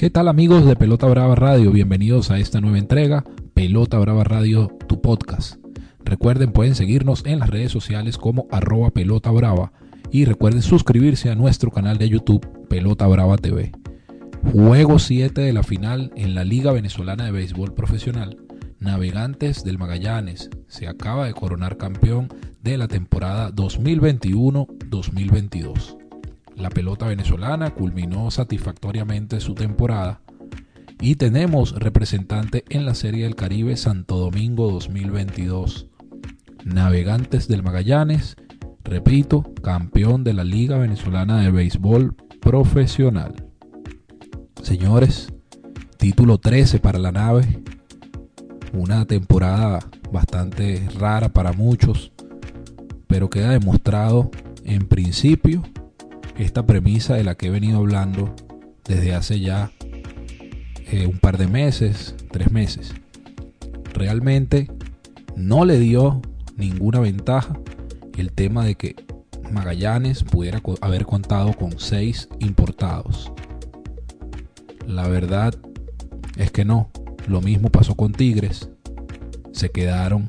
¿Qué tal, amigos de Pelota Brava Radio? Bienvenidos a esta nueva entrega, Pelota Brava Radio, tu podcast. Recuerden, pueden seguirnos en las redes sociales como @pelotabrava y recuerden suscribirse a nuestro canal de YouTube, Pelota Brava TV. Juego 7 de la final en la Liga Venezolana de Béisbol Profesional. Navegantes del Magallanes se acaba de coronar campeón de la temporada 2021-2022. La pelota venezolana culminó satisfactoriamente su temporada y tenemos representante en la Serie del Caribe Santo Domingo 2022. Navegantes del Magallanes, repito, campeón de la Liga Venezolana de Béisbol Profesional. Señores, título 13 para la nave. Una temporada bastante rara para muchos, pero queda demostrado en principio esta premisa de la que he venido hablando desde hace ya un par de meses, 3 meses. Realmente no le dio ninguna ventaja el tema de que Magallanes pudiera haber contado con 6 importados. La verdad es que no. Lo mismo pasó con Tigres. Se quedaron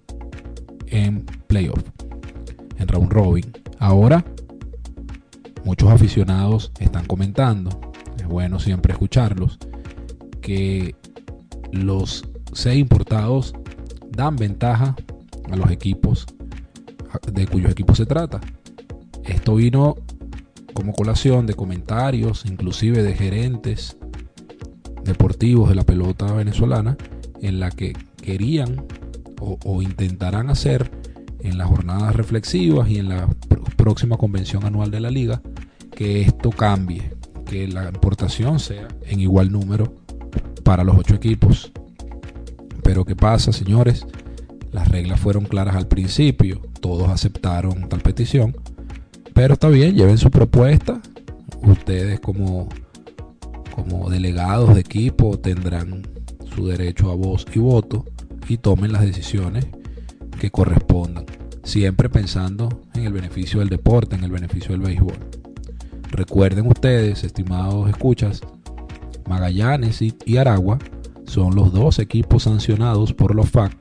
en playoff, en round robin. Ahora muchos aficionados están comentando, es bueno siempre escucharlos, que los 6 importados dan ventaja a los equipos de cuyos equipos se trata. Esto vino como colación de comentarios, inclusive de gerentes deportivos de la pelota venezolana, en la que querían o intentarán hacer en las jornadas reflexivas y en la próxima convención anual de la liga, que esto cambie, que la importación sea en igual número para los 8 equipos. Pero ¿qué pasa, señores? Las reglas fueron claras al principio, todos aceptaron tal petición, pero está bien, lleven su propuesta. Ustedes como delegados de equipo tendrán su derecho a voz y voto y tomen las decisiones que correspondan, siempre pensando en el beneficio del deporte, en el beneficio del béisbol. Recuerden ustedes, estimados escuchas, Magallanes y Aragua son los 2 equipos sancionados por los FAC.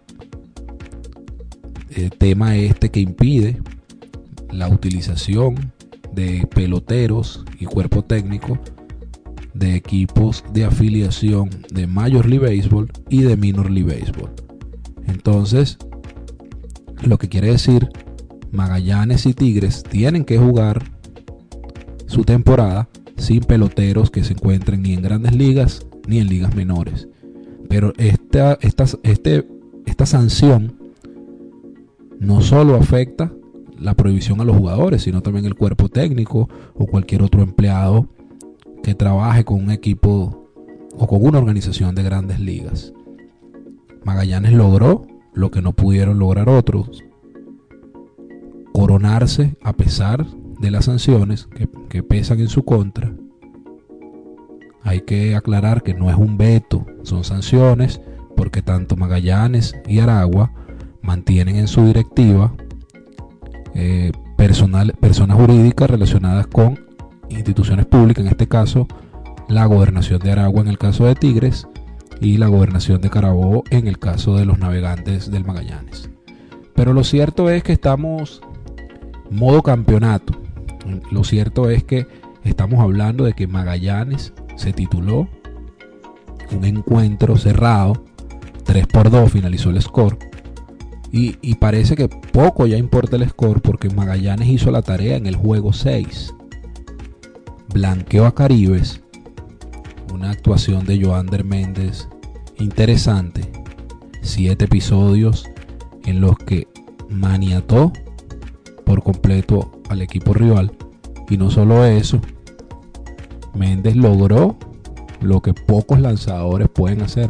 Tema que impide la utilización de peloteros y cuerpo técnico de equipos de afiliación de Major League Baseball y de Minor League Baseball. Entonces, lo que quiere decir, Magallanes y Tigres tienen que jugar su temporada sin peloteros que se encuentren ni en grandes ligas ni en ligas menores. Pero esta sanción no solo afecta la prohibición a los jugadores, sino también el cuerpo técnico o cualquier otro empleado que trabaje con un equipo o con una organización de grandes ligas. Magallanes logró lo que no pudieron lograr otros: coronarse a pesar de las sanciones que pesan en su contra. Hay que aclarar que no es un veto, son sanciones, porque tanto Magallanes y Aragua mantienen en su directiva personas jurídicas relacionadas con instituciones públicas, en este caso la gobernación de Aragua en el caso de Tigres y la gobernación de Carabobo en el caso de los Navegantes del Magallanes. Pero lo cierto es que estamos modo campeonato. Lo cierto es que estamos hablando de que Magallanes se tituló un encuentro cerrado, 3-2 finalizó el score, y parece que poco ya importa el score, porque Magallanes hizo la tarea en el juego 6. Blanqueó a Caribes, una actuación de Joander Méndez interesante, 7 episodios en los que maniató por completo al equipo rival. Y no solo eso, Méndez logró lo que pocos lanzadores pueden hacer: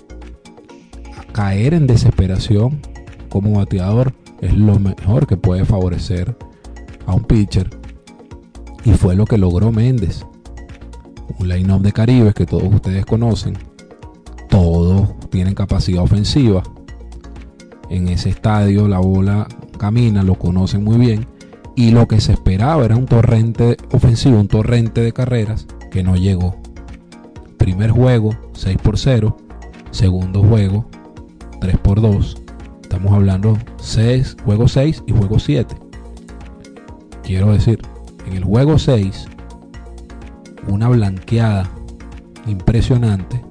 caer en desesperación como bateador. Es lo mejor que puede favorecer a un pitcher, y fue lo que logró Méndez. Un line-up de Caribes que todos ustedes conocen, todos tienen capacidad ofensiva. En ese estadio la bola camina, lo conocen muy bien, y lo que se esperaba era un torrente ofensivo, un torrente de carreras que no llegó. primer juego 6-0, segundo juego 3-2. Estamos hablando juego 6 y juego 7. Quiero decir, en el juego 6, una blanqueada impresionante.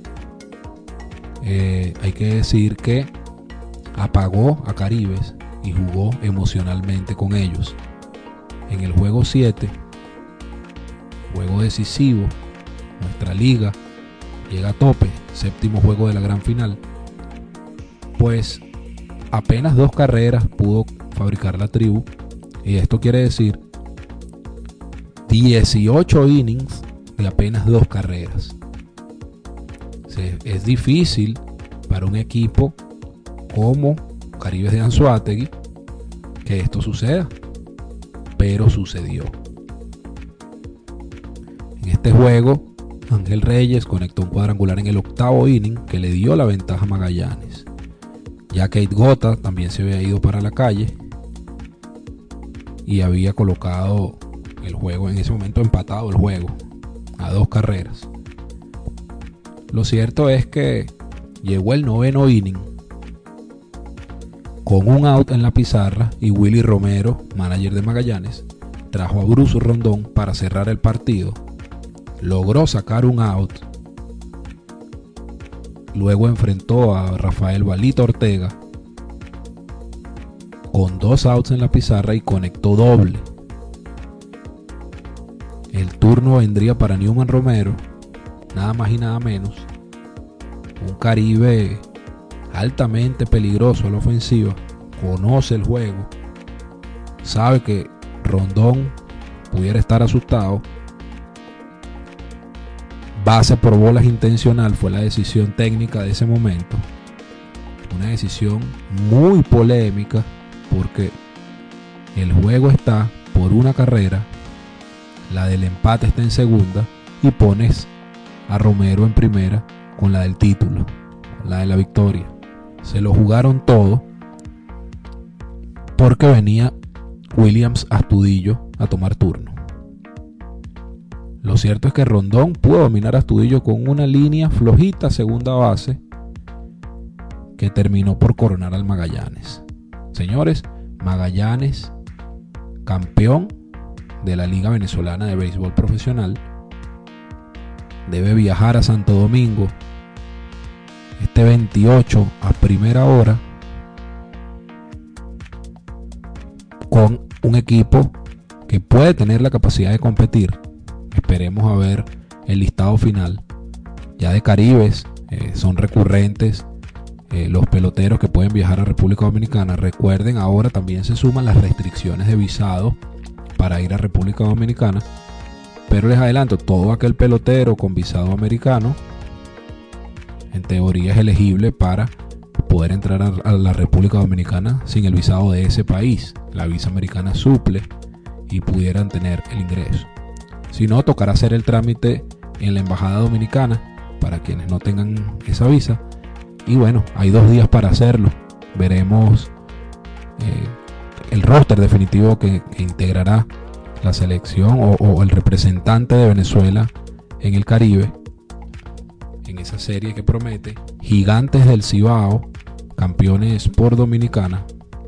Hay que decir que apagó a Caribes y jugó emocionalmente con ellos. En el juego 7, juego decisivo, nuestra liga llega a tope, séptimo juego de la gran final. Pues apenas 2 carreras pudo fabricar la tribu, y esto quiere decir 18 innings de apenas 2 carreras. Es difícil para un equipo como Caribes de Anzoátegui que esto suceda, pero sucedió. En este juego, Ángel Reyes conectó un cuadrangular en el 8º inning que le dio la ventaja a Magallanes. Ya Kate Gota también se había ido para la calle y había colocado el juego, en ese momento empatado el juego a 2 carreras. Lo cierto es que llegó el 9º inning con un out en la pizarra y Willy Romero, manager de Magallanes, trajo a Bruce Rondón para cerrar el partido. Logró sacar un out. Luego enfrentó a Rafael Balito Ortega con 2 outs en la pizarra y conectó doble. El turno vendría para Newman Romero, nada más y nada menos. Un Caribe altamente peligroso a la ofensiva, conoce el juego, sabe que Rondón pudiera estar asustado. Base por bolas intencional fue la decisión técnica de ese momento. Una decisión muy polémica porque el juego está por una carrera, la del empate está en segunda y pones a Romero en primera con la del título, la de la victoria. Se lo jugaron todo porque venía Williams Astudillo a tomar turno. Lo cierto es que Rondón pudo dominar a Astudillo con una línea flojita segunda base que terminó por coronar al Magallanes. Señores, Magallanes, campeón de la Liga Venezolana de Béisbol Profesional, debe viajar a Santo Domingo este 28 a primera hora con un equipo que puede tener la capacidad de competir. Esperemos a ver el listado final. Ya de Caribes son recurrentes los peloteros que pueden viajar a República Dominicana. Recuerden, ahora también se suman las restricciones de visado para ir a República Dominicana. Pero les adelanto, todo aquel pelotero con visado americano en teoría es elegible para poder entrar a la República Dominicana sin el visado de ese país. La visa americana suple y pudieran tener el ingreso. Si no, tocará hacer el trámite en la embajada dominicana para quienes no tengan esa visa. Y bueno, hay 2 días para hacerlo. Veremos el roster definitivo que integrará la selección o el representante de Venezuela en el Caribe, en esa serie que promete. Gigantes del Cibao, campeones por Dominicana.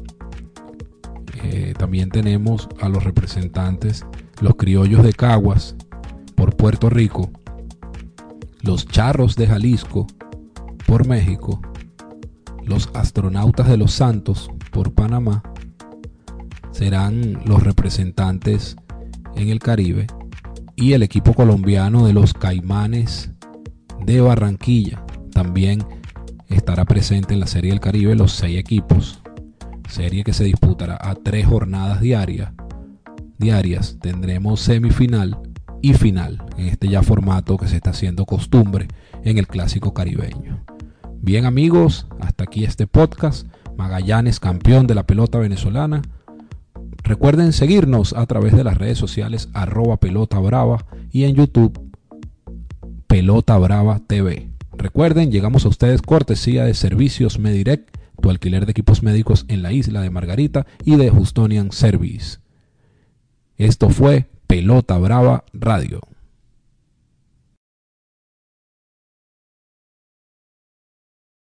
También tenemos a los representantes, los Criollos de Caguas por Puerto Rico, los Charros de Jalisco por México, los Astronautas de los Santos por Panamá serán los representantes en el Caribe, y el equipo colombiano de los Caimanes de Barranquilla también estará presente en la Serie del Caribe. Los 6 equipos, serie que se disputará a 3 jornadas diarias. Tendremos semifinal y final en este ya formato que se está haciendo costumbre en el clásico caribeño. Bien amigos, hasta aquí este podcast. Magallanes campeón de la pelota venezolana. Recuerden seguirnos a través de las redes sociales @pelotabrava y en YouTube Pelota Brava TV. Recuerden, llegamos a ustedes cortesía de Servicios Medirect, tu alquiler de equipos médicos en la isla de Margarita, y de Houstonian Service. Esto fue Pelota Brava Radio.